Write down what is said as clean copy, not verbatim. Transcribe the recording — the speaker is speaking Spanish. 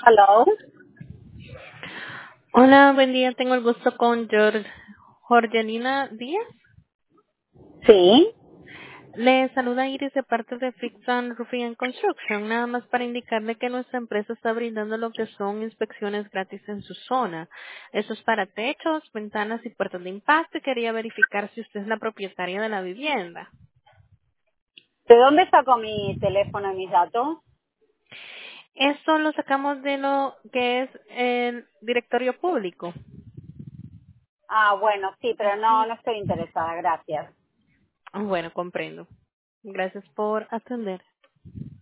Hello. Hola, buen día. Tengo el gusto con Jorgelina Díaz. Sí. Le saluda Iris de parte de Fix and Roofing and Construction. Nada más para indicarle que nuestra empresa está brindando lo que son inspecciones gratis en su zona. Eso es para techos, ventanas y puertas de impacto y quería verificar si usted es la propietaria de la vivienda. ¿De dónde saco mi teléfono y mis datos? Esto lo sacamos de lo que es el directorio público. Ah, bueno, sí, pero no estoy interesada, gracias. Bueno, comprendo. Gracias por atender.